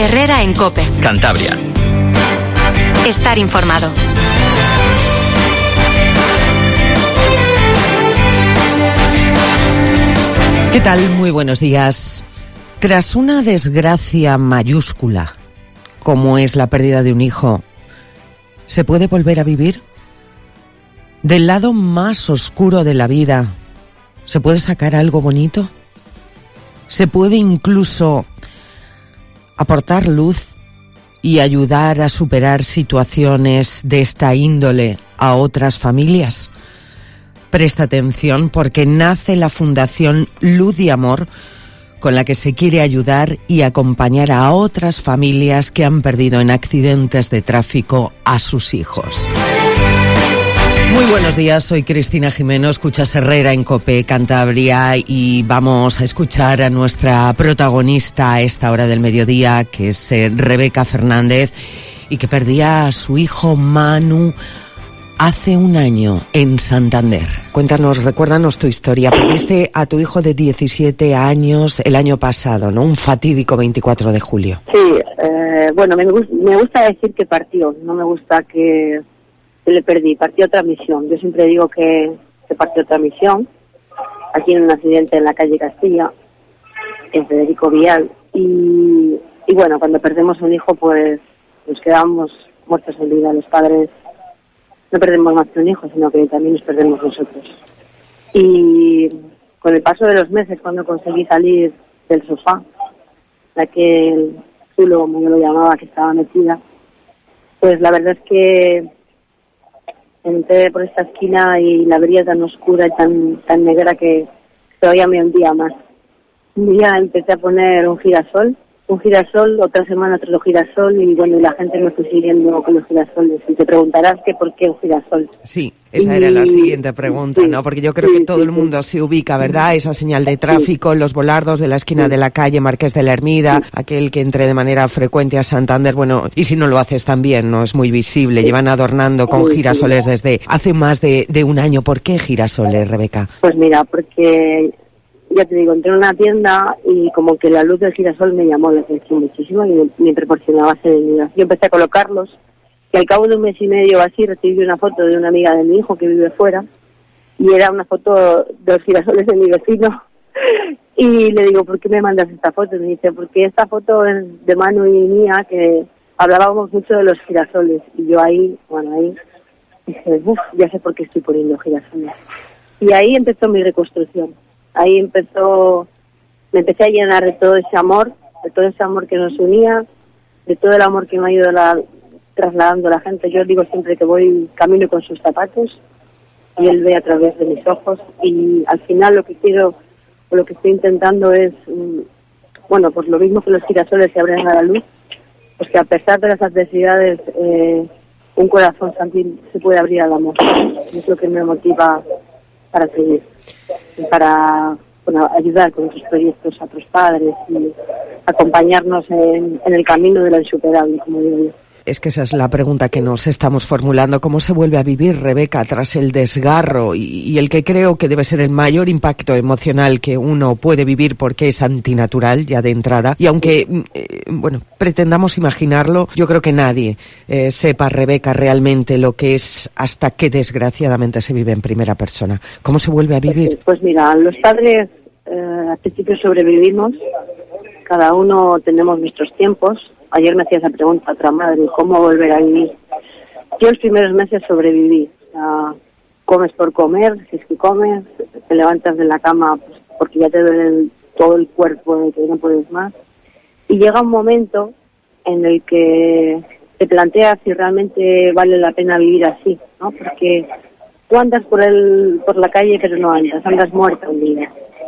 Herrera en COPE. Cantabria. Estar informado. ¿Qué tal? Muy buenos días. Tras una desgracia mayúscula, como es la pérdida de un hijo, ¿se puede volver a vivir? Del lado más oscuro de la vida, ¿se puede sacar algo bonito? ¿Se puede incluso aportar luz y ayudar a superar situaciones de esta índole a otras familias? Presta atención porque nace la Fundación Luz y Amor, con la que se quiere ayudar y acompañar a otras familias que han perdido en accidentes de tráfico a sus hijos. Muy buenos días, soy Cristina Jimeno, escuchas Herrera en COPE Cantabria y vamos a escuchar a nuestra protagonista a esta hora del mediodía, que es Rebeca Fernández, y que perdía a su hijo Manu hace un año en Santander. Cuéntanos, recuérdanos tu historia. Perdiste a tu hijo de 17 años el año pasado, ¿no? Un fatídico 24 de julio. Sí, bueno, me gusta decir que partió, no me gusta que le perdí, partió otra misión. Yo siempre digo que partió otra misión, aquí en un accidente en la calle Castilla, en Federico Vial, y bueno, cuando perdemos un hijo, pues nos quedamos muertos en vida. Los padres no perdemos más que un hijo, sino que también nos perdemos nosotros. Y con el paso de los meses, cuando conseguí salir del sofá, de aquel zulo, como yo lo llamaba, que estaba metida, pues la verdad es que entré por esta esquina y la vería tan oscura y tan negra que todavía me hundía más. Un día empecé a poner un girasol, otra semana otro girasol, y bueno, y la gente me fue siguiendo con los girasoles. Y te preguntarás que por qué un girasol. Sí, esa era la siguiente pregunta, sí, ¿no? Porque yo creo que todo el mundo se ubica, ¿verdad? Esa señal de tráfico, los volardos de la esquina de la calle Marqués de la Hermida, aquel que entre de manera frecuente a Santander, bueno, y si no lo haces también, no es muy visible, llevan adornando con girasoles desde hace más de un año. ¿Por qué girasoles, Rebeca? Pues mira, porque ya te digo, entré en una tienda y como que la luz del girasol me llamó la atención muchísimo y me proporcionaba serenidad. Yo empecé a colocarlos y al cabo de un mes y medio así recibí una foto de una amiga de mi hijo que vive fuera, y era una foto de los girasoles de mi vecino. Y le digo, ¿por qué me mandas esta foto? Y me dice, porque esta foto es de Manu y mía, que hablábamos mucho de los girasoles. Y yo ahí dije, ya sé por qué estoy poniendo girasoles. Y ahí empezó mi reconstrucción. Ahí me empecé a llenar de todo ese amor que nos unía, de todo el amor que me ha ido trasladando la gente. Yo digo siempre que voy camino con sus zapatos y él ve a través de mis ojos, y al final lo que quiero, o lo que estoy intentando es, bueno, pues lo mismo que los girasoles se abren a la luz, pues que a pesar de las adversidades, un corazón también se puede abrir al amor. Es lo que me motiva para seguir, y para ayudar con estos proyectos a otros padres y acompañarnos en el camino de lo insuperable, como digo yo. Es que esa es la pregunta que nos estamos formulando. ¿Cómo se vuelve a vivir, Rebeca, tras el desgarro y el que creo que debe ser el mayor impacto emocional que uno puede vivir, porque es antinatural ya de entrada? Y aunque, pretendamos imaginarlo, yo creo que nadie sepa, Rebeca, realmente lo que es hasta que desgraciadamente se vive en primera persona. ¿Cómo se vuelve a vivir? Pues mira, los padres al principio sobrevivimos, cada uno tenemos nuestros tiempos. Ayer me hacía esa pregunta a otra madre, ¿cómo volver a vivir? Yo los primeros meses sobreviví. Comes por comer, si es que comes, te levantas de la cama pues, porque ya te duele todo el cuerpo, de que no puedes más. Y llega un momento en el que te planteas si realmente vale la pena vivir así, ¿no? Porque tú andas por la calle pero no andas muerto en vida.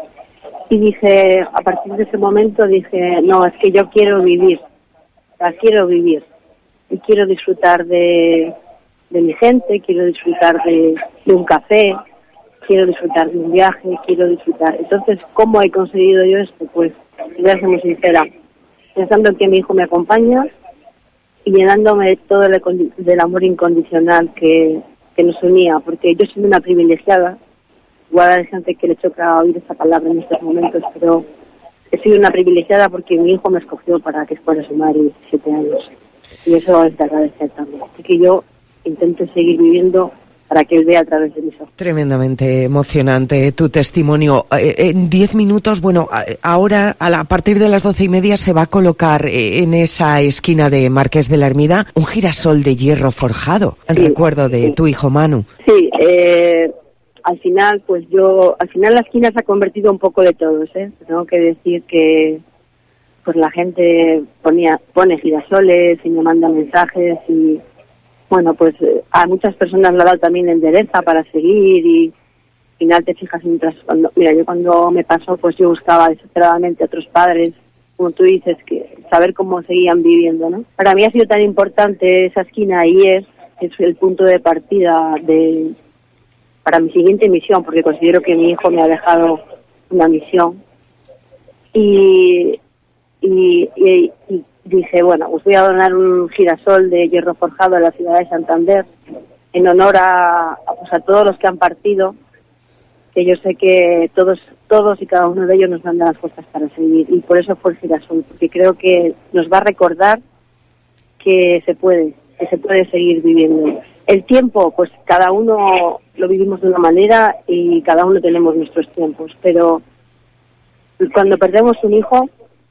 Y dije, a partir de ese momento dije, no, es que yo quiero vivir. Quiero vivir y quiero disfrutar de mi gente, quiero disfrutar de un café, quiero disfrutar de un viaje, quiero disfrutar. Entonces, ¿cómo he conseguido yo esto? Pues, voy a ser muy sincera, pensando en que mi hijo me acompaña y llenándome de todo del amor incondicional que nos unía, porque yo soy una privilegiada. Igual hay gente que le choca oír esa palabra en estos momentos, pero he sido una privilegiada porque mi hijo me escogió para que fuera su madre 17 años. Y eso es de agradecer también. Así que yo intento seguir viviendo para que él vea a través de mis ojos. Tremendamente emocionante tu testimonio. En 10 minutos, bueno, ahora a partir de las 12:30 se va a colocar en esa esquina de Marqués de la Ermida un girasol de hierro forjado, en recuerdo de tu hijo Manu. Sí, al final la esquina se ha convertido un poco de todos, ¿eh? Tengo que decir que pues la gente pone girasoles y me manda mensajes y bueno, pues a muchas personas le ha dado también endereza para seguir y al final te fijas yo cuando me pasó, pues yo buscaba desesperadamente a otros padres, como tú dices, que saber cómo seguían viviendo, ¿no? Para mí ha sido tan importante esa esquina y es el punto de partida para mi siguiente misión, porque considero que mi hijo me ha dejado una misión y dije, bueno, pues voy a donar un girasol de hierro forjado a la ciudad de Santander en honor a todos los que han partido, que yo sé que todos y cada uno de ellos nos dan las fuerzas para seguir, y por eso fue el girasol, porque creo que nos va a recordar que se puede seguir viviendo. El tiempo, pues cada uno lo vivimos de una manera y cada uno tenemos nuestros tiempos, pero cuando perdemos un hijo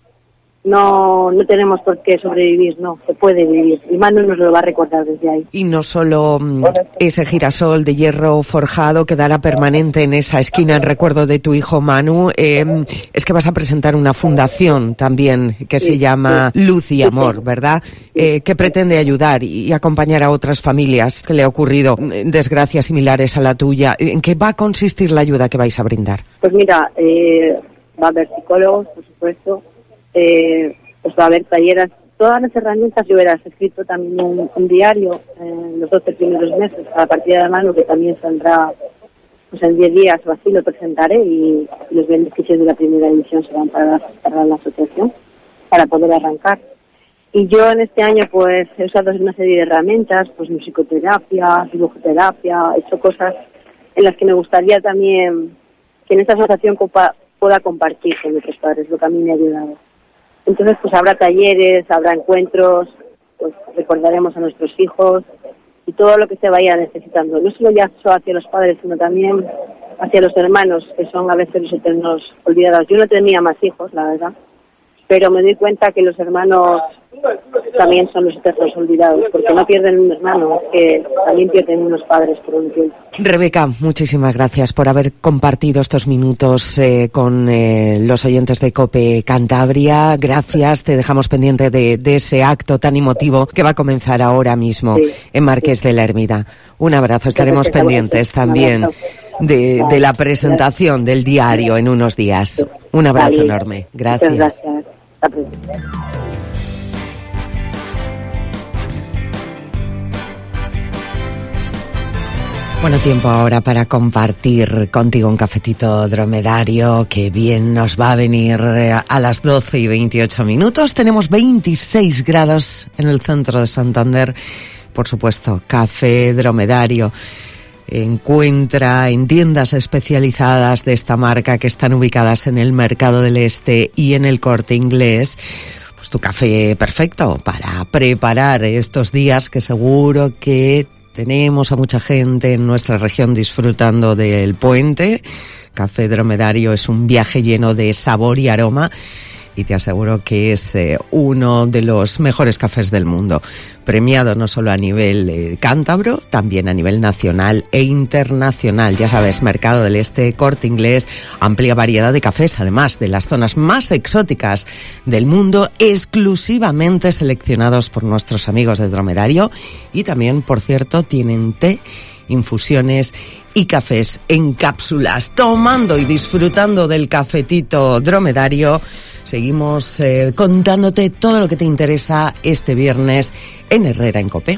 no tenemos por qué sobrevivir, no, se puede vivir. Y Manu nos lo va a recordar desde ahí. Y no solo ese girasol de hierro forjado quedará permanente en esa esquina en recuerdo de tu hijo Manu, es que vas a presentar una fundación también que se llama Luz y Amor, ¿verdad? Que pretende ayudar y acompañar a otras familias que le ha ocurrido desgracias similares a la tuya. ¿En qué va a consistir la ayuda que vais a brindar? Pues mira, va a haber psicólogos, por supuesto, pues va a haber talleres, todas las herramientas. Yo he escrito también un diario en los 12 primeros meses a la partida de Manu, que también saldrá pues en 10 días o así, lo presentaré, y los beneficios de la primera edición serán para la asociación, para poder arrancar. Y yo en este año pues he usado una serie de herramientas, pues musicoterapia, dibujoterapia, he hecho cosas en las que me gustaría también que en esta asociación pueda compartir con otros padres lo que a mí me ha ayudado. Entonces, pues habrá talleres, habrá encuentros, pues recordaremos a nuestros hijos y todo lo que se vaya necesitando. No solo ya hacia los padres, sino también hacia los hermanos, que son a veces los eternos olvidados. Yo no tenía más hijos, la verdad, pero me doy cuenta que los hermanos también son los eternos olvidados, porque no pierden un hermano, que también pierden unos padres por un tiempo. Rebeca, muchísimas gracias por haber compartido estos minutos con los oyentes de COPE Cantabria. Gracias, te dejamos pendiente de ese acto tan emotivo que va a comenzar ahora mismo en Marqués de la Ermida. Un abrazo, estaremos pendientes también de la presentación del diario en unos días. Un abrazo enorme. Gracias. Muchas gracias. Hasta pronto. Bueno, tiempo ahora para compartir contigo un cafetito dromedario que bien nos va a venir a las 12:28. Tenemos 26 grados en el centro de Santander. Por supuesto, café dromedario. Encuentra en tiendas especializadas de esta marca que están ubicadas en el Mercado del Este y en el Corte Inglés, pues tu café perfecto para preparar estos días que seguro que tenemos a mucha gente en nuestra región disfrutando del puente. Café Dromedario es un viaje lleno de sabor y aroma y te aseguro que es uno de los mejores cafés del mundo. Premiado no solo a nivel cántabro, también a nivel nacional e internacional. Ya sabes, Mercado del Este, Corte Inglés, amplia variedad de cafés, además de las zonas más exóticas del mundo, exclusivamente seleccionados por nuestros amigos de Dromedario. Y también, por cierto, tienen té, infusiones y cafés en cápsulas. Tomando y disfrutando del cafetito Dromedario, seguimos contándote todo lo que te interesa este viernes en Herrera en COPE.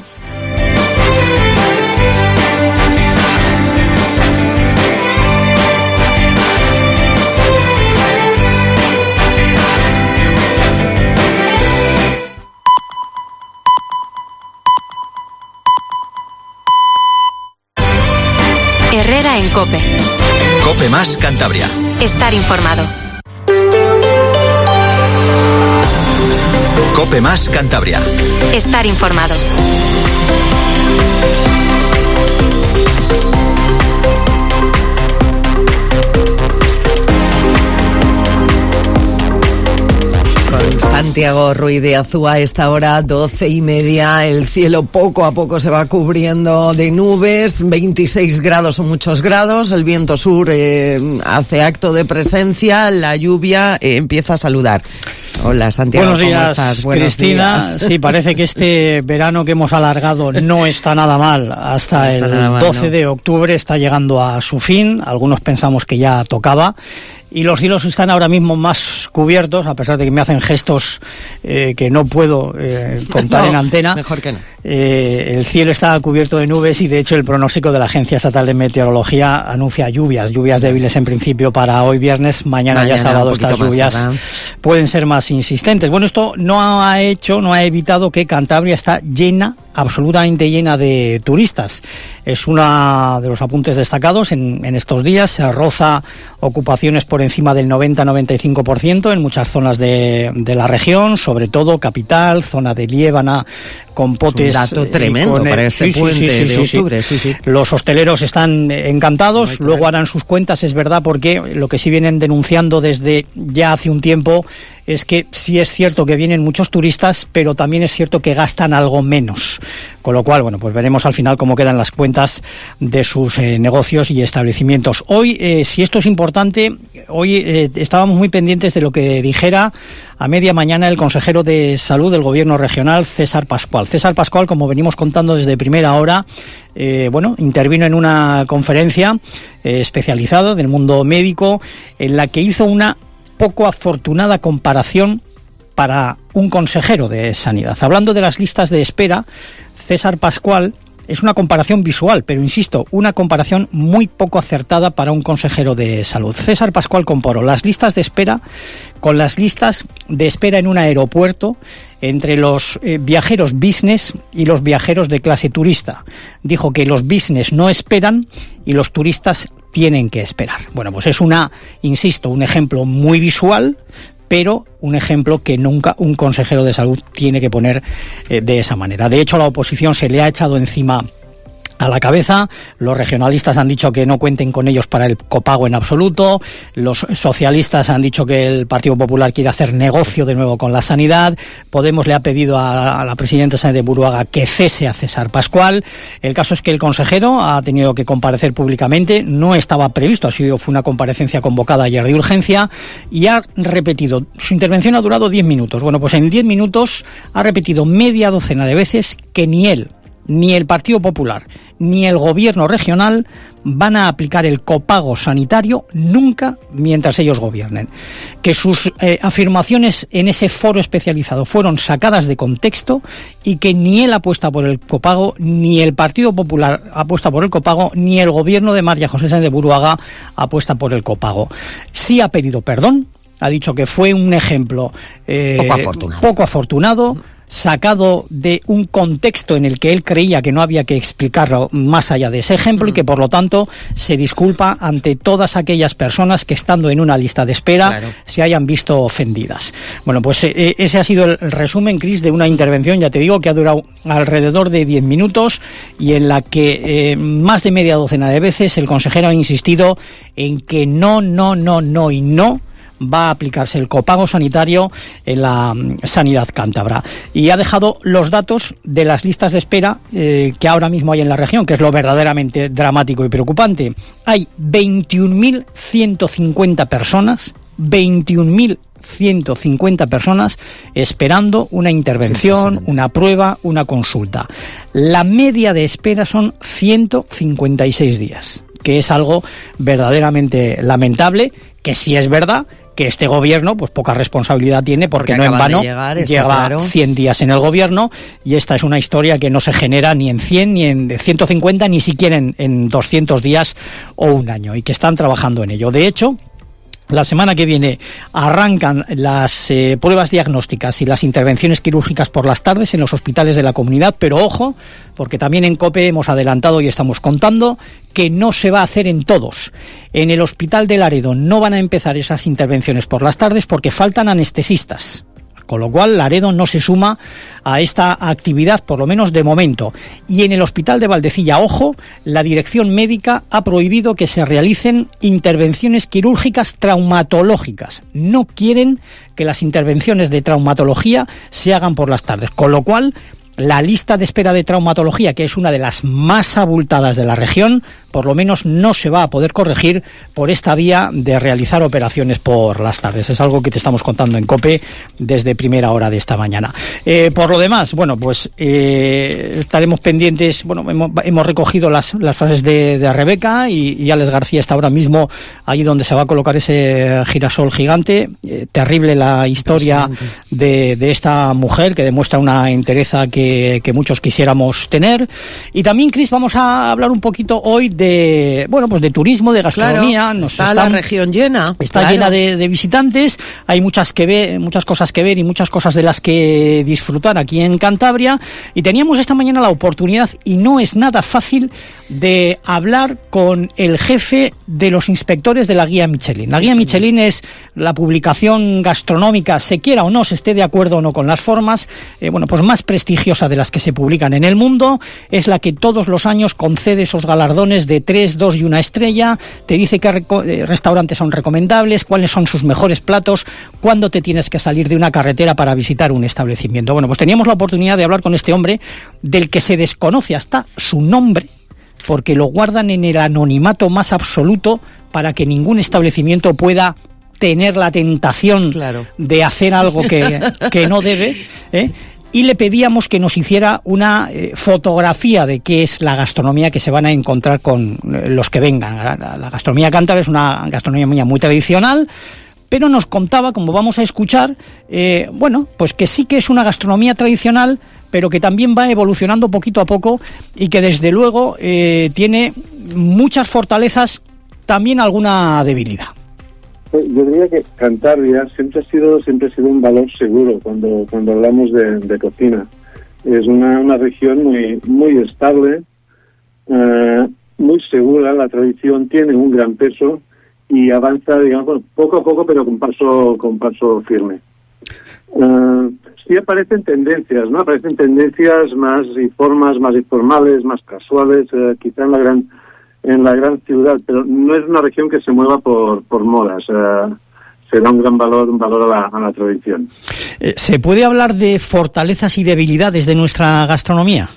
Herrera en COPE. COPE más Cantabria. Estar informado. COPE Más Cantabria. Estar informado. Con Santiago Ruiz de Azúa, a esta hora 12:30, el cielo poco a poco se va cubriendo de nubes, 26 grados son muchos grados, el viento sur hace acto de presencia, la lluvia empieza a saludar. Hola Santiago, buenos días, ¿cómo estás? Buenos Cristina, días. Sí, parece que este verano que hemos alargado no está nada mal, hasta el 12 de octubre está llegando a su fin, algunos pensamos que ya tocaba. Y los cielos están ahora mismo más cubiertos, a pesar de que me hacen gestos que no puedo contar en antena. Mejor que no. El cielo está cubierto de nubes y, de hecho, el pronóstico de la Agencia Estatal de Meteorología anuncia lluvias débiles en principio para hoy viernes, mañana ya sábado estas lluvias pueden ser más insistentes. Bueno, esto no ha evitado que Cantabria está absolutamente llena de turistas. Es uno de los apuntes destacados en estos días. Se roza ocupaciones por encima del 90-95% en muchas zonas de la región, sobre todo capital, zona de Liébana, con potes. Un dato tremendo para este puente de octubre. Sí. Los hosteleros están encantados, luego harán sus cuentas, es verdad, porque lo que sí vienen denunciando desde ya hace un tiempo es que sí es cierto que vienen muchos turistas, pero también es cierto que gastan algo menos. Con lo cual, bueno, pues veremos al final cómo quedan las cuentas de sus negocios y establecimientos. Hoy, si esto es importante, hoy estábamos muy pendientes de lo que dijera a media mañana el consejero de Salud del Gobierno regional, César Pascual. César Pascual, como venimos contando desde primera hora, intervino en una conferencia especializada del mundo médico en la que hizo una poco afortunada comparación para un consejero de Sanidad. Hablando de las listas de espera, César Pascual, es una comparación visual, pero insisto, una comparación muy poco acertada para un consejero de salud. César Pascual comparó las listas de espera con las listas de espera en un aeropuerto entre los viajeros business y los viajeros de clase turista. Dijo que los business no esperan y los turistas tienen que esperar. Bueno, pues es un ejemplo muy visual, pero un ejemplo que nunca un consejero de salud tiene que poner de esa manera. De hecho, a la oposición se le ha echado encima a la cabeza. Los regionalistas han dicho que no cuenten con ellos para el copago en absoluto. Los socialistas han dicho que el Partido Popular quiere hacer negocio de nuevo con la sanidad. Podemos le ha pedido a la presidenta de Buruaga que cese a César Pascual. El caso es que el consejero ha tenido que comparecer públicamente. No estaba previsto, fue una comparecencia convocada ayer de urgencia y ha repetido. Su intervención ha durado 10 minutos. Bueno, pues en 10 minutos ha repetido media docena de veces que ni él, ni el Partido Popular, ni el Gobierno regional van a aplicar el copago sanitario nunca mientras ellos gobiernen. Que sus afirmaciones en ese foro especializado fueron sacadas de contexto y que ni él apuesta por el copago, ni el Partido Popular apuesta por el copago, ni el Gobierno de María José Sáenz de Buruaga apuesta por el copago. Sí ha pedido perdón, ha dicho que fue un ejemplo poco afortunado, sacado de un contexto en el que él creía que no había que explicarlo más allá de ese ejemplo y que por lo tanto se disculpa ante todas aquellas personas que estando en una lista de espera se hayan visto ofendidas. Bueno, pues ese ha sido el resumen, Cris, de una intervención, ya te digo, que ha durado alrededor de 10 minutos y en la que más de media docena de veces el consejero ha insistido en que no va a aplicarse el copago sanitario en la sanidad cántabra. Y ha dejado los datos de las listas de espera que ahora mismo hay en la región, que es lo verdaderamente dramático y preocupante. Hay 21.150 personas, 21.150 personas esperando una intervención, una prueba, una consulta. La media de espera son 156 días, que es algo verdaderamente lamentable, que sí es verdad que este gobierno pues poca responsabilidad tiene porque no en vano lleva 100 días en el gobierno y esta es una historia que no se genera ni en 100 ni en 150 ni siquiera en 200 días o un año y que están trabajando en ello. De hecho, la semana que viene arrancan las pruebas diagnósticas y las intervenciones quirúrgicas por las tardes en los hospitales de la comunidad, pero ojo, porque también en COPE hemos adelantado y estamos contando que no se va a hacer en todos. En el Hospital de Laredo no van a empezar esas intervenciones por las tardes porque faltan anestesistas. con lo cual Laredo no se suma a esta actividad, por lo menos de momento. Y en el hospital de Valdecilla, ojo, la dirección médica ha prohibido que se realicen intervenciones quirúrgicas traumatológicas. No quieren que las intervenciones de traumatología se hagan por las tardes, con lo cual la lista de espera de traumatología, que es una de las más abultadas de la región, por lo menos no se va a poder corregir por esta vía de realizar operaciones por las tardes. Es algo que te estamos contando en COPE desde primera hora de esta mañana. Por lo demás, bueno, pues estaremos pendientes. Bueno, hemos recogido las frases de Rebeca y Alex García está ahora mismo ahí donde se va a colocar ese girasol gigante. Terrible la historia de esta mujer, que demuestra una entereza que muchos quisiéramos tener. Y también, Cris, vamos a hablar un poquito hoy de, bueno, pues de turismo, de gastronomía. Claro, está la región llena. Está llena de visitantes, hay muchas cosas que ver y muchas cosas de las que disfrutar aquí en Cantabria. Y teníamos esta mañana la oportunidad, y no es nada fácil, de hablar con el jefe de los inspectores de la Guía Michelin. La Guía Michelin es la publicación gastronómica, se quiera o no, se esté de acuerdo o no con las formas, bueno, pues más prestigiosa de las que se publican en el mundo. Es la que todos los años concede esos galardones de 3, 2 y 1 estrella, te dice qué restaurantes son recomendables, cuáles son sus mejores platos, cuándo te tienes que salir de una carretera para visitar un establecimiento. Bueno, pues teníamos la oportunidad de hablar con este hombre, del que se desconoce hasta su nombre, porque lo guardan en el anonimato más absoluto para que ningún establecimiento pueda tener la tentación de hacer algo que no debe, y le pedíamos que nos hiciera una fotografía de qué es la gastronomía que se van a encontrar con los que vengan. La gastronomía cántabra es una gastronomía muy tradicional, pero nos contaba, como vamos a escuchar, bueno, pues que sí que es una gastronomía tradicional, pero que también va evolucionando poquito a poco y que desde luego tiene muchas fortalezas, también alguna debilidad. Yo diría que Cantabria siempre ha sido un valor seguro cuando hablamos de cocina. Es una región muy estable, muy segura. La tradición tiene un gran peso y avanza, digamos, poco a poco, pero con paso firme. Sí aparecen tendencias, ¿no? Aparecen tendencias más y formas más informales, más casuales, quizá en la gran ciudad, pero no es una región que se mueva por modas. Se da un gran valor a la tradición. ¿Se puede hablar de fortalezas y debilidades de nuestra gastronomía?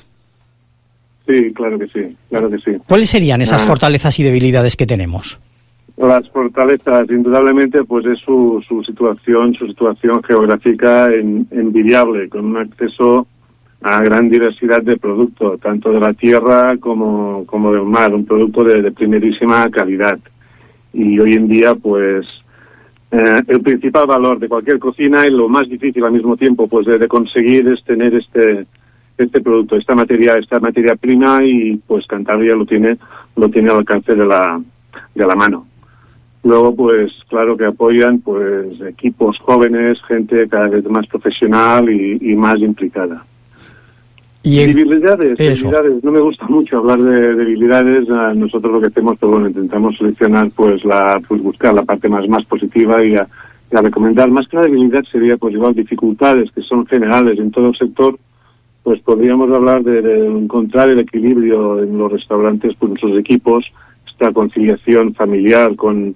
Sí, claro que sí. ¿Cuáles serían esas fortalezas y debilidades que tenemos? Las fortalezas, indudablemente, pues es su situación geográfica envidiable, con un acceso a gran diversidad de productos, tanto de la tierra como del mar, un producto de primerísima calidad. Y hoy en día, pues, el principal valor de cualquier cocina y lo más difícil al mismo tiempo, pues, de conseguir es tener este producto, esta materia prima, y pues Cantabria lo tiene al alcance de la mano. Luego, pues, claro que apoyan, pues, equipos jóvenes, gente cada vez más profesional y más implicada. Debilidades, no me gusta mucho hablar de debilidades. Nosotros lo que hacemos, pues bueno, intentamos seleccionar, pues buscar la parte más positiva y a recomendar. Más que la debilidad sería, pues igual, dificultades que son generales en todo el sector. Pues podríamos hablar de encontrar el equilibrio en los restaurantes, pues nuestros equipos, esta conciliación familiar con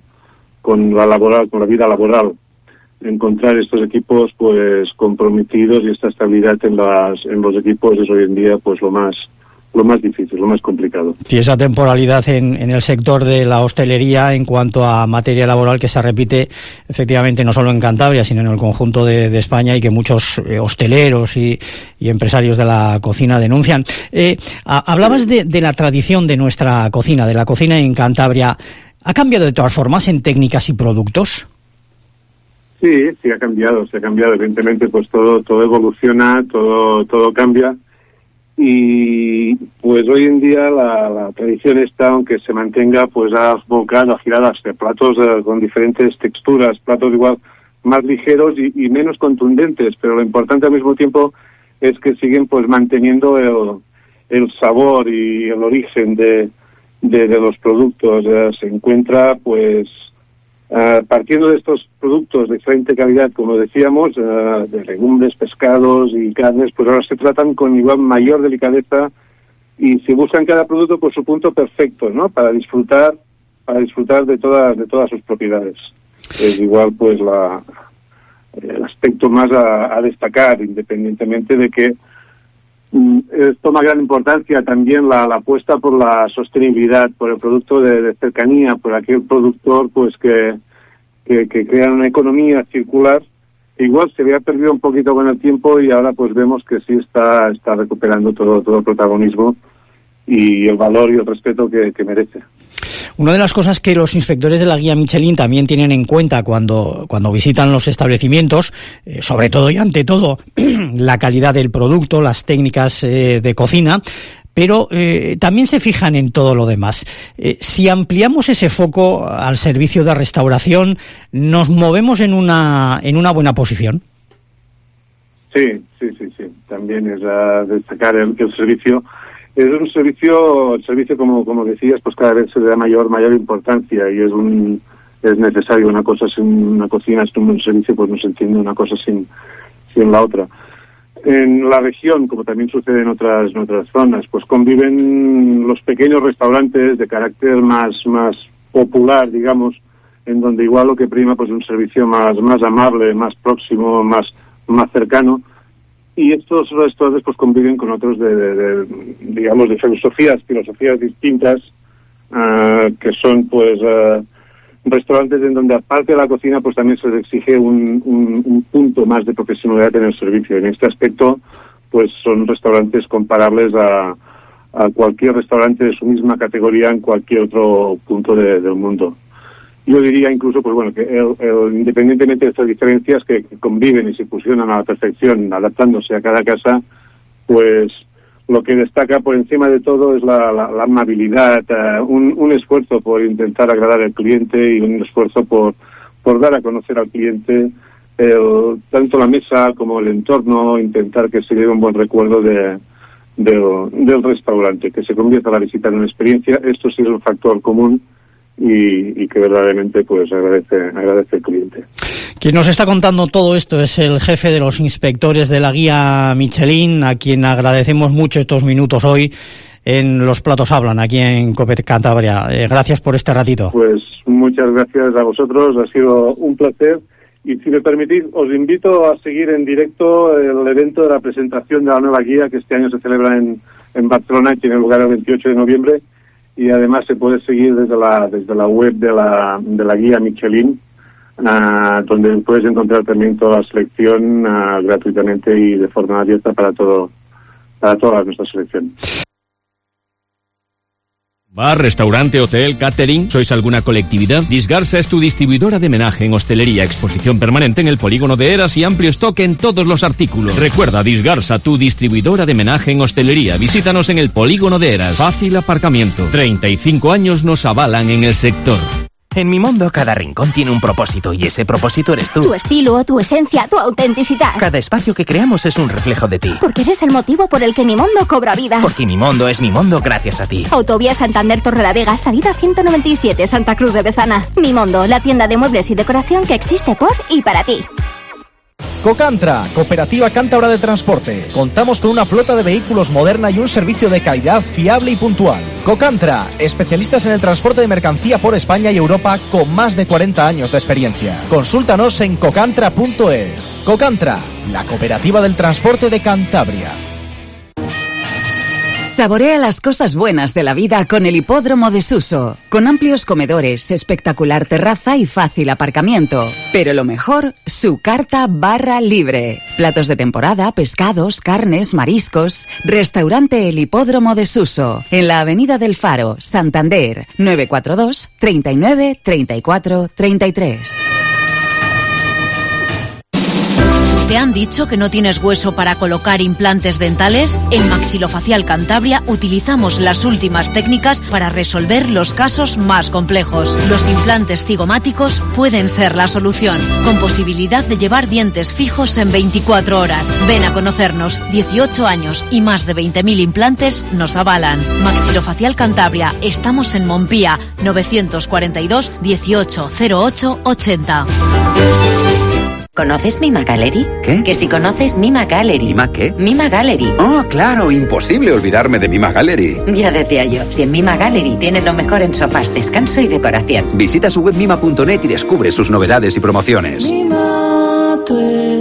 la vida laboral. Encontrar estos equipos, pues, comprometidos, y esta estabilidad en los equipos es hoy en día, pues, lo más difícil, lo más complicado. Sí, esa temporalidad en el sector de la hostelería en cuanto a materia laboral, que se repite efectivamente no solo en Cantabria, sino en el conjunto de España, y que muchos hosteleros y empresarios de la cocina denuncian. Hablabas de la tradición de nuestra cocina, de la cocina en Cantabria. ¿Ha cambiado de todas formas en técnicas y productos? Sí, ha cambiado. Evidentemente, pues todo evoluciona, todo cambia. Y pues hoy en día la tradición está, aunque se mantenga, pues ha girado hacia platos con diferentes texturas, platos igual más ligeros y menos contundentes, pero lo importante al mismo tiempo es que siguen, pues, manteniendo el sabor y el origen de los productos. Se encuentra, pues, partiendo de estos productos de excelente calidad, como decíamos, de legumbres, pescados y carnes, pues ahora se tratan con igual mayor delicadeza y se busca en cada producto por su punto perfecto, ¿no? Para disfrutar de todas sus propiedades. Es igual pues el aspecto más a destacar, independientemente de que toma gran importancia también la apuesta por la sostenibilidad, por el producto de cercanía, por aquel productor pues que crea una economía circular. Igual se había perdido un poquito con el tiempo y ahora pues vemos que sí está recuperando todo el protagonismo y el valor y el respeto que merece. Una de las cosas que los inspectores de la guía Michelin también tienen en cuenta cuando visitan los establecimientos, sobre todo y ante todo, la calidad del producto, las técnicas de cocina, pero también se fijan en todo lo demás. Si ampliamos ese foco al servicio de restauración, ¿nos movemos en una buena posición? Sí. También es a destacar el servicio. Es un servicio, el servicio como decías, pues cada vez se le da mayor importancia y es necesario. Una cosa sin una cocina, sin un servicio, pues no se entiende una cosa sin la otra. En la región, como también sucede en otras zonas, pues conviven los pequeños restaurantes de carácter más popular, digamos, en donde igual lo que prima pues un servicio más amable, más próximo, más cercano. Y estos restaurantes pues conviven con otros de filosofías distintas, que son pues restaurantes en donde aparte de la cocina pues también se les exige un punto más de profesionalidad en el servicio. En este aspecto pues son restaurantes comparables a cualquier restaurante de su misma categoría en cualquier otro punto del mundo. Yo diría incluso, pues bueno, que independientemente de estas diferencias que conviven y se fusionan a la perfección, adaptándose a cada casa, pues lo que destaca por encima de todo es la amabilidad, un esfuerzo por intentar agradar al cliente y un esfuerzo por dar a conocer al cliente tanto la mesa como el entorno, intentar que se lleve un buen recuerdo del restaurante, que se convierta la visita en una experiencia. Esto sí es un factor común y que verdaderamente pues agradece el cliente. Quien nos está contando todo esto es el jefe de los inspectores de la guía Michelin, a quien agradecemos mucho estos minutos hoy en Los Platos Hablan, aquí en COPE Cantabria. Gracias por este ratito. Pues muchas gracias a vosotros, ha sido un placer. Y si me permitís, os invito a seguir en directo el evento de la presentación de la nueva guía, que este año se celebra en Barcelona y tiene lugar el 28 de noviembre. Y además se puede seguir desde la web de la guía Michelin, donde puedes encontrar también toda la selección gratuitamente y de forma abierta para toda nuestra selección. ¿Bar, restaurante, hotel, catering? ¿Sois alguna colectividad? Disgarsa es tu distribuidora de menaje en hostelería, exposición permanente en el polígono de Eras y amplio stock en todos los artículos. Recuerda, Disgarsa, tu distribuidora de menaje en hostelería. Visítanos en el polígono de Eras. Fácil aparcamiento. 35 años nos avalan en el sector. En Mimondo cada rincón tiene un propósito y ese propósito eres tú. Tu estilo, tu esencia, tu autenticidad. Cada espacio que creamos es un reflejo de ti. Porque eres el motivo por el que Mimondo cobra vida. Porque Mimondo es Mimondo gracias a ti. Autovía Santander Torrelavega, salida 197, Santa Cruz de Bezana. Mimondo, la tienda de muebles y decoración que existe por y para ti. Cocantra, Cooperativa Cántabra de Transporte. Contamos con una flota de vehículos moderna y un servicio de calidad fiable y puntual. Cocantra, especialistas en el transporte de mercancía por España y Europa con más de 40 años de experiencia. Consúltanos en cocantra.es. Cocantra, la cooperativa del transporte de Cantabria. Saborea las cosas buenas de la vida con el Hipódromo de Suso, con amplios comedores, espectacular terraza y fácil aparcamiento. Pero lo mejor, su carta barra libre. Platos de temporada, pescados, carnes, mariscos. Restaurante El Hipódromo de Suso, en la Avenida del Faro, Santander, 942 39 34 33. ¿Te han dicho que no tienes hueso para colocar implantes dentales? En Maxilofacial Cantabria utilizamos las últimas técnicas para resolver los casos más complejos. Los implantes cigomáticos pueden ser la solución, con posibilidad de llevar dientes fijos en 24 horas. Ven a conocernos. 18 años y más de 20.000 implantes nos avalan. Maxilofacial Cantabria. Estamos en Montpía, 942 18 08 80. ¿Conoces Mima Gallery? ¿Qué? Que si conoces Mima Gallery. ¿Mima qué? Mima Gallery. Oh, claro, imposible olvidarme de Mima Gallery. Ya decía yo, si en Mima Gallery tienes lo mejor en sofás, descanso y decoración. Visita su web mima.net y descubre sus novedades y promociones. Mima tu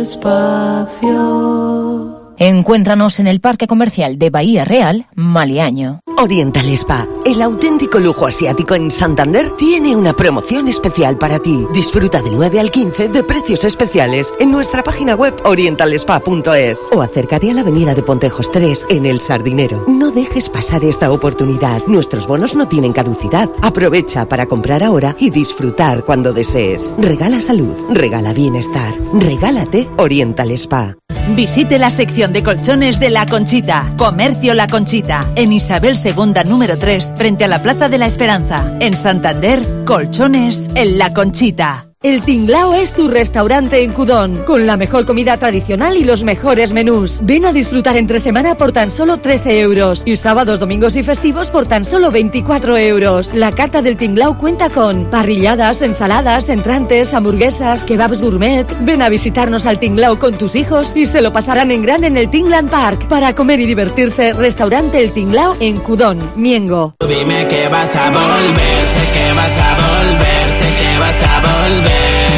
espacio. Encuéntranos en el Parque Comercial de Bahía Real, Maliaño. Oriental Spa, el auténtico lujo asiático en Santander, tiene una promoción especial para ti. Disfruta del 9 al 15 de precios especiales en nuestra página web orientalspa.es o acércate a la avenida de Pontejos 3 en El Sardinero. No dejes pasar esta oportunidad. Nuestros bonos no tienen caducidad. Aprovecha para comprar ahora y disfrutar cuando desees. Regala salud, regala bienestar, regálate Oriental Spa. Visite la sección de colchones de La Conchita. Comercio La Conchita, en Isabel II número 3, frente a la Plaza de la Esperanza. En Santander, colchones en La Conchita. El Tinglao es tu restaurante en Cudón, con la mejor comida tradicional y los mejores menús. Ven a disfrutar entre semana por tan solo 13 euros y sábados, domingos y festivos por tan solo 24 euros. La carta del Tinglao cuenta con parrilladas, ensaladas, entrantes, hamburguesas, kebabs gourmet. Ven a visitarnos al Tinglao con tus hijos y se lo pasarán en grande en el Tingland Park. Para comer y divertirse, restaurante El Tinglao en Cudón, Miengo. Dime que vas a volver, sé que vas a volver, sé que vas a volver.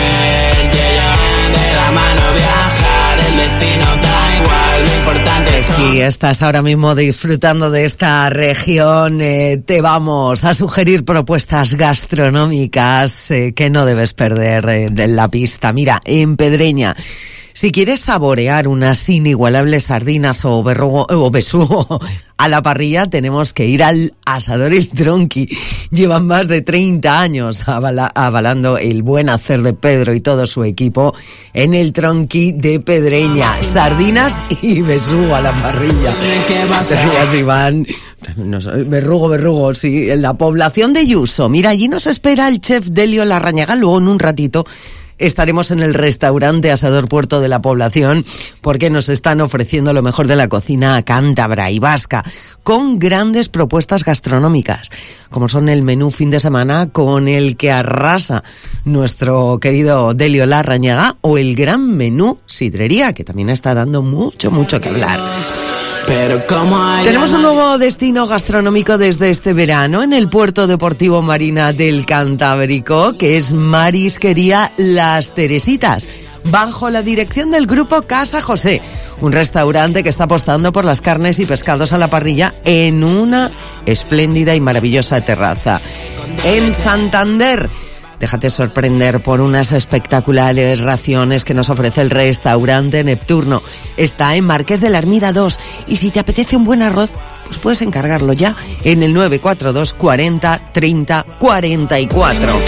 Si estás ahora mismo disfrutando de esta región, te vamos a sugerir propuestas gastronómicas que no debes perder de la pista. Mira, en Pedreña, si quieres saborear unas inigualables sardinas o besugo a la parrilla, tenemos que ir al Asador El Tronqui. Llevan más de 30 años avalando el buen hacer de Pedro y todo su equipo en el Tronqui de Pedreña. Sardinas y besugo a la parrilla. Así van. No sé, verrugo, sí. En la población de Yuso. Mira, allí nos espera el chef Delio Larrañaga. Luego, en un ratito, estaremos en el restaurante Asador Puerto de la Población porque nos están ofreciendo lo mejor de la cocina cántabra y vasca con grandes propuestas gastronómicas, como son el menú fin de semana con el que arrasa nuestro querido Delio Larrañaga o el gran menú sidrería, que también está dando mucho que hablar. Tenemos un nuevo destino gastronómico desde este verano en el Puerto Deportivo Marina del Cantábrico, que es Marisquería Las Teresitas, bajo la dirección del grupo Casa José, un restaurante que está apostando por las carnes y pescados a la parrilla en una espléndida y maravillosa terraza. En Santander, déjate sorprender por unas espectaculares raciones que nos ofrece el restaurante Nepturno. Está en Marqués de la Ermida 2 y si te apetece un buen arroz, pues puedes encargarlo ya en el 942 40 30 44.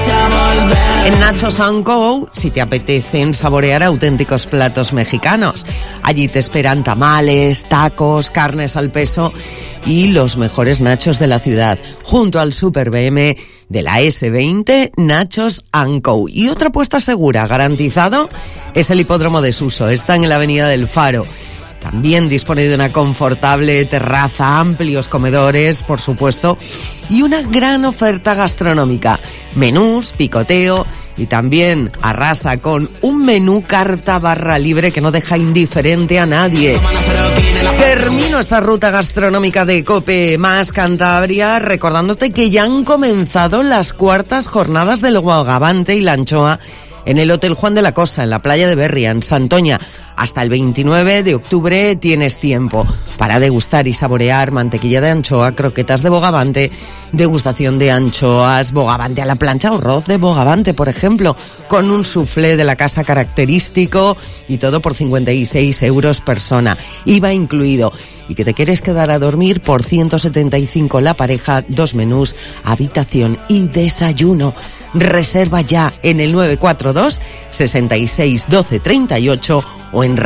En Nachos & Co, si te apetecen saborear auténticos platos mexicanos, allí te esperan tamales, tacos, carnes al peso y los mejores nachos de la ciudad, junto al Super BM de la S20, Nachos & Co. Y otra apuesta segura, garantizado, es el Hipódromo de Suso. Está en la Avenida del Faro. También dispone de una confortable terraza, amplios comedores, por supuesto, y una gran oferta gastronómica. Menús, picoteo y también arrasa con un menú carta barra libre que no deja indiferente a nadie. Termino esta ruta gastronómica de COPE más Cantabria recordándote que ya han comenzado las cuartas jornadas del bogavante y la anchoa en el Hotel Juan de la Cosa, en la playa de Berria, en Santoña. Hasta el 29 de octubre tienes tiempo para degustar y saborear mantequilla de anchoa, croquetas de bogavante, degustación de anchoas, bogavante a la plancha o arroz de bogavante, por ejemplo, con un soufflé de la casa característico y todo por 56 euros persona, IVA incluido. Y que te quieres quedar a dormir por 175 la pareja, 2 menús, habitación y desayuno. Reserva ya en el 942 66 12 38 o en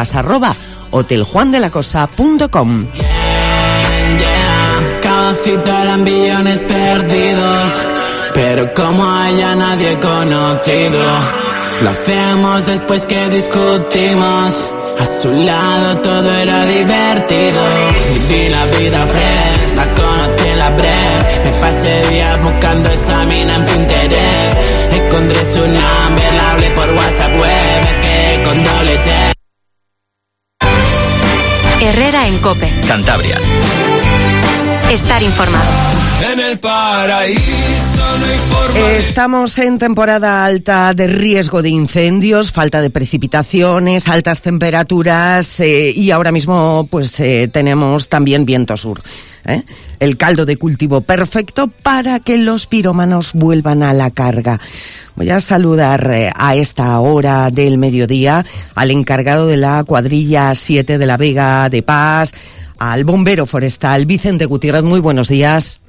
reservas@hoteljuandelacosa.com. Cada cita eran billones perdidos, pero como a ella nadie conocido, lo hacemos después que discutimos. A su lado todo era divertido. Viví la vida fresca, conocí en la Bres. Me pasé días buscando esa mina en Pinterest. Encontré su nombre, la hablé por WhatsApp web. Me quedé con doble T. Herrera en COPE. Cantabria. Estar informado. En el paraíso no hay forma. Estamos en temporada alta de riesgo de incendios, falta de precipitaciones, altas temperaturas y ahora mismo pues tenemos también viento sur. El caldo de cultivo perfecto para que los pirómanos vuelvan a la carga. Voy a saludar a esta hora del mediodía al encargado de la cuadrilla 7 de la Vega de Paz, al bombero forestal Vicente Gutiérrez. Muy buenos días.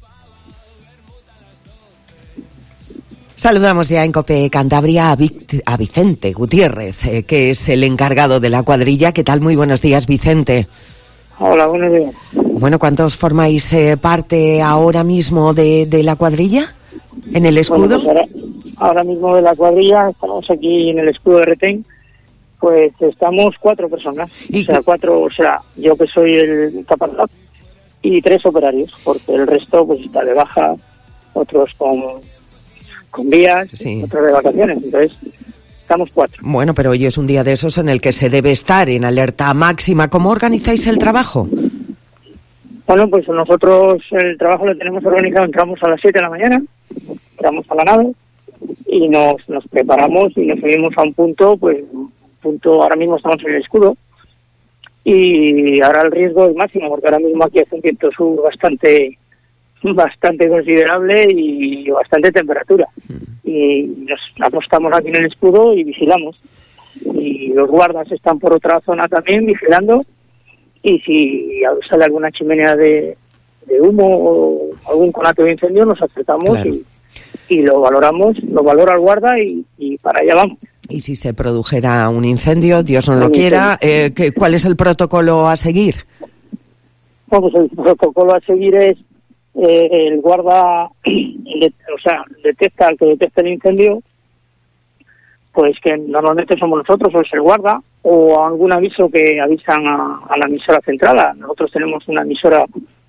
Saludamos ya en COPE Cantabria a Vicente Gutiérrez, que es el encargado de la cuadrilla. ¿Qué tal? Muy buenos días, Vicente. Hola, buenos días. Bueno, ¿cuántos formáis parte ahora mismo de la cuadrilla en el escudo? Bueno, pues ahora mismo de la cuadrilla estamos aquí en el escudo de Retén. Pues estamos 4 personas, o sea, yo que soy el capataz y 3 operarios, porque el resto pues está de baja, otros con vías, otros de vacaciones, entonces estamos 4. Bueno, pero hoy es un día de esos en el que se debe estar en alerta máxima. ¿Cómo organizáis el trabajo? Bueno, pues nosotros el trabajo lo tenemos organizado, entramos a las 7 de la mañana, entramos a la nave y nos preparamos y nos subimos a un punto, ahora mismo estamos en el escudo y ahora el riesgo es máximo porque ahora mismo aquí hace un viento sur bastante considerable y bastante temperatura y nos apostamos aquí en el escudo y vigilamos y los guardas están por otra zona también vigilando y si sale alguna chimenea de humo o algún conato de incendio nos acercamos y lo valoramos, lo valora el guarda y para allá vamos. Y si se produjera un incendio, Dios no lo quiera, ¿cuál es el protocolo a seguir? Bueno, pues el protocolo a seguir es el guarda, detecta al que detecta el incendio, pues que normalmente somos nosotros o es el guarda, o algún aviso que avisan a la emisora central. Nosotros tenemos una emisora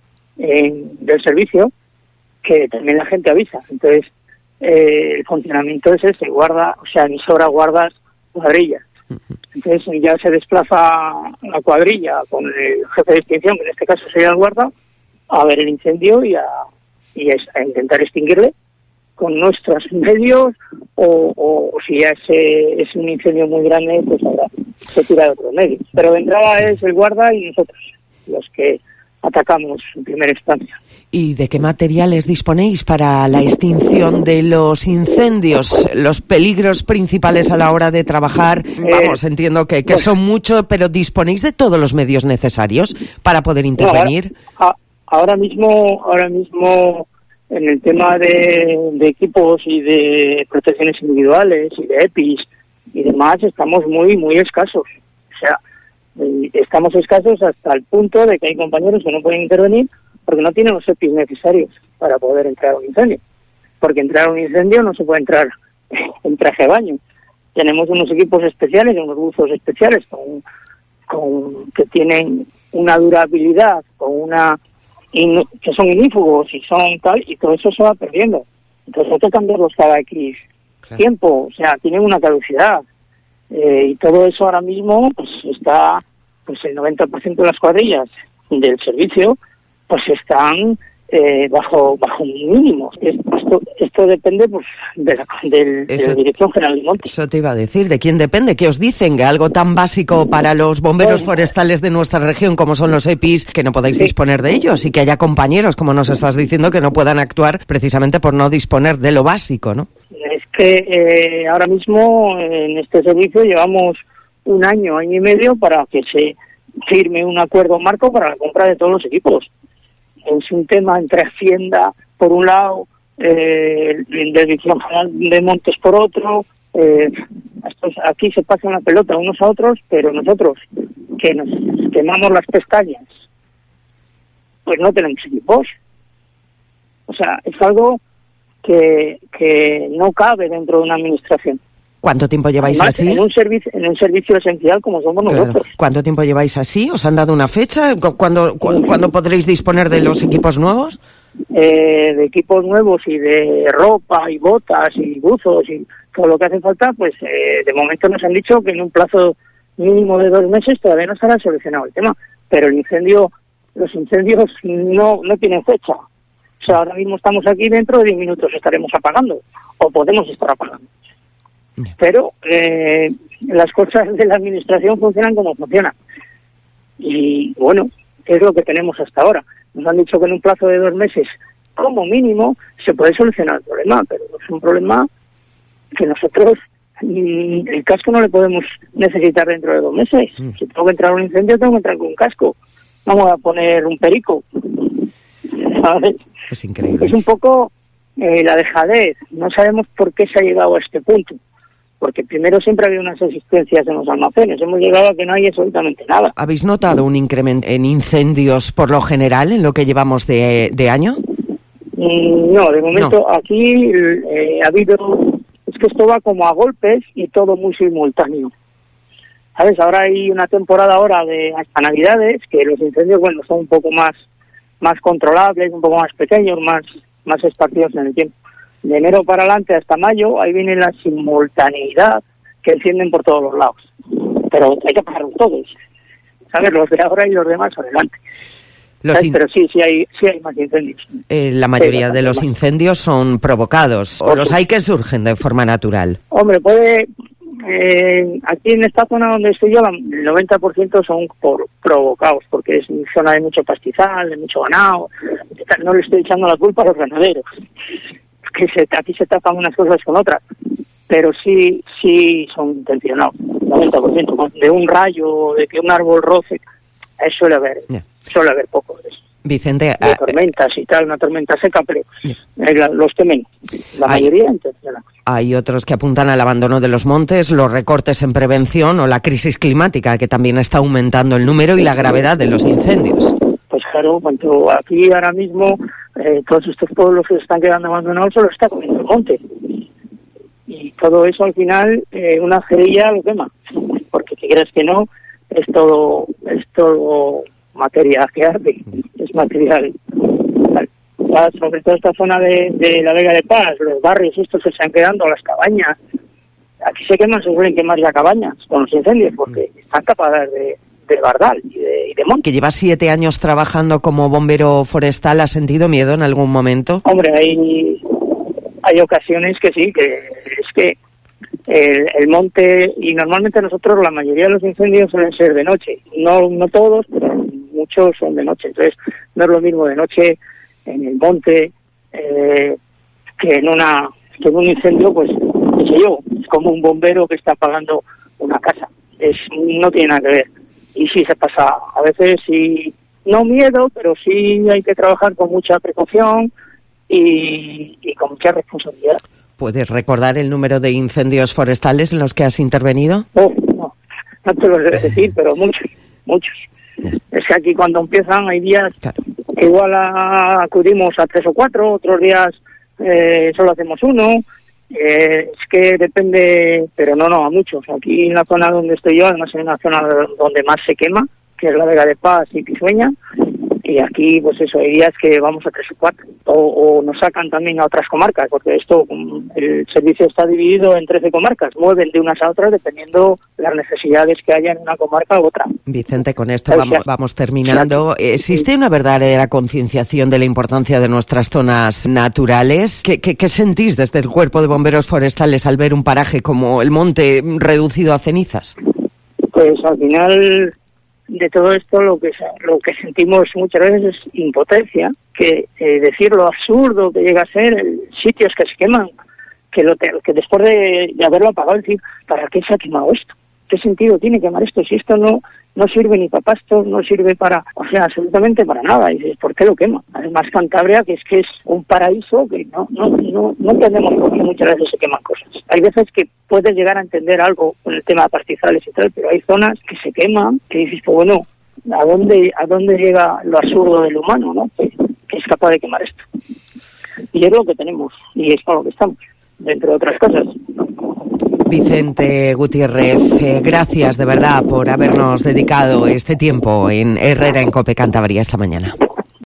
del servicio que también la gente avisa. Entonces, el funcionamiento es ese, guarda, o sea, emisora, guardas, cuadrillas. Entonces ya se desplaza la cuadrilla con el jefe de extinción, que en este caso sería el guarda, a ver el incendio y a intentar extinguirle con nuestros medios o si ya es un incendio muy grande, pues ahora se tira de otros medios. Pero de entrada es el guarda y nosotros los que atacamos en primera instancia. ¿Y de qué materiales disponéis para la extinción de los incendios? Los peligros principales a la hora de trabajar, entiendo que son muchos, pero ¿disponéis de todos los medios necesarios para poder intervenir? Ahora mismo en el tema de equipos y de protecciones individuales y de EPIs y demás estamos muy, muy escasos. O sea, estamos escasos hasta el punto de que hay compañeros que no pueden intervenir porque no tienen los EPIs necesarios para poder entrar a un incendio. Porque entrar a un incendio no se puede entrar en traje de baño. Tenemos unos equipos especiales, unos buzos especiales que tienen una durabilidad, que son inífugos y son tal, y todo eso se va perdiendo. Entonces hay que cambiarlos cada X tiempo, o sea, tienen una caducidad. Y todo eso ahora mismo pues está, pues el 90% de las cuadrillas del servicio pues están bajo mínimos. Esto depende pues de la Dirección General de Montes. Eso te iba a decir, ¿de quién depende? ¿Qué os dicen? Que algo tan básico para los bomberos forestales de nuestra región como son los EPIs, que no podáis disponer de ellos y que haya compañeros, como nos estás diciendo, que no puedan actuar precisamente por no disponer de lo básico, ¿no? Es que ahora mismo en este servicio llevamos un año y medio para que se firme un acuerdo marco para la compra de todos los equipos. Es un tema entre Hacienda por un lado, Dirección General de Montes por otro, Aquí se pasan la pelota unos a otros, pero nosotros, que nos quemamos las pestañas, pues no tenemos equipos. O sea, es algo que no cabe dentro de una administración. ¿Cuánto tiempo lleváis Además, así? En un servicio esencial como somos nosotros. ¿Cuánto tiempo lleváis así? ¿Os han dado una fecha? ¿Cuándo podréis disponer de los equipos nuevos? De equipos nuevos y de ropa y botas y buzos y todo lo que hace falta, pues de momento nos han dicho que en un plazo mínimo de 2 meses todavía no estará solucionado el tema. Pero los incendios no tienen fecha. O sea, ahora mismo estamos aquí, dentro de 10 minutos estaremos apagando, o podemos estar apagando. Pero las cosas de la administración funcionan como funcionan. Y bueno, es lo que tenemos hasta ahora. Nos han dicho que en un plazo de 2 meses, como mínimo, se puede solucionar el problema, pero es un problema que nosotros, el casco no le podemos necesitar dentro de 2 meses. Si tengo que entrar a un incendio, tengo que entrar con un casco. Vamos a poner un perico. ¿Sabes? Es increíble. Es un poco la dejadez. No sabemos por qué se ha llegado a este punto. Porque primero siempre había unas existencias en los almacenes. Hemos llegado a que no hay absolutamente nada. ¿Habéis notado un incremento en incendios por lo general en lo que llevamos de año? No, de momento no. Aquí ha habido... Es que esto va como a golpes y todo muy simultáneo. ¿Sabes? Ahora hay una temporada ahora de hasta Navidades que los incendios, bueno, son un poco más controlables, un poco más pequeños, más esparcidos en el tiempo. De enero para adelante hasta mayo, ahí viene la simultaneidad que encienden por todos los lados. Pero hay que apagarlos todos. ¿Sabes? Los de ahora y los demás adelante. Pero sí hay más incendios. La mayoría de los incendios son provocados, o los hay que surgen de forma natural. Hombre, aquí en esta zona donde estoy yo, el 90% son provocados, porque es una zona de mucho pastizal, de mucho ganado. No le estoy echando la culpa a los ganaderos, que aquí se tapan unas cosas con otras, pero sí son intencionados, 90%, de un rayo, de que un árbol roce, suele haber poco de eso. Vicente, de tormentas y tal, una tormenta seca, pero los temen, la mayoría intencionados. Hay otros que apuntan al abandono de los montes, los recortes en prevención o la crisis climática, que también está aumentando el número y la gravedad de los incendios. Pues claro, cuando aquí ahora mismo todos estos pueblos que se están quedando abandonados solo está comiendo el monte. Y todo eso al final, una cerilla lo quema. Porque si quieres que no, es todo materia que arde, es material. Sobre todo esta zona de la Vega de Paz, los barrios estos que se están quedando, las cabañas. Aquí se suelen quemar ya cabañas con los incendios porque están tapadas de bardal y de monte. Que llevas 7 años trabajando como bombero forestal, ¿has sentido miedo en algún momento? Hombre, hay ocasiones que sí, que es que el monte, y normalmente nosotros la mayoría de los incendios suelen ser de noche, no todos, pero muchos son de noche, entonces no es lo mismo de noche en el monte que en un incendio, pues qué sé yo, es como un bombero que está apagando una casa, no tiene nada que ver. Y sí se pasa, a veces sí, no miedo, pero sí hay que trabajar con mucha precaución y con mucha responsabilidad. ¿Puedes recordar el número de incendios forestales en los que has intervenido? No te lo debo decir, pero muchos. Es que aquí cuando empiezan hay días que igual acudimos a 3 o 4, otros días solo hacemos 1. Es que depende, pero no a muchos. Aquí en la zona donde estoy yo, además es una zona donde más se quema, que es la Vega de Paz y Pisueña, y aquí pues eso, hay días que vamos a 3 o 4, o nos sacan también a otras comarcas, porque el servicio está dividido en 13 comarcas, mueven de unas a otras dependiendo las necesidades que haya en una comarca u otra. Vicente, con esto vamos terminando. ¿Existe una verdadera concienciación de la importancia de nuestras zonas naturales? ¿Qué sentís desde el Cuerpo de Bomberos Forestales al ver un paraje como el monte reducido a cenizas? Pues al final de todo esto lo que sentimos muchas veces es impotencia, que decir lo absurdo que llega a ser sitios que se queman, que después de haberlo apagado, decir, ¿para qué se ha quemado esto? ¿Qué sentido tiene quemar esto? Si esto no sirve ni para pasto, no sirve para, absolutamente para nada. Y dices, ¿por qué lo quema? Además Cantabria, que es un paraíso, que no entendemos por qué muchas veces se queman cosas. hay veces que puedes llegar a entender algo con el tema de pastizales y tal, pero hay zonas que se queman, que dices, pues bueno, ¿a dónde llega lo absurdo del humano, ¿no? Que es capaz de quemar esto. Y es lo que tenemos, y es para lo que estamos, dentro de otras cosas. Vicente Gutiérrez, gracias de verdad por habernos dedicado este tiempo en Herrera en COPE Cantabria esta mañana.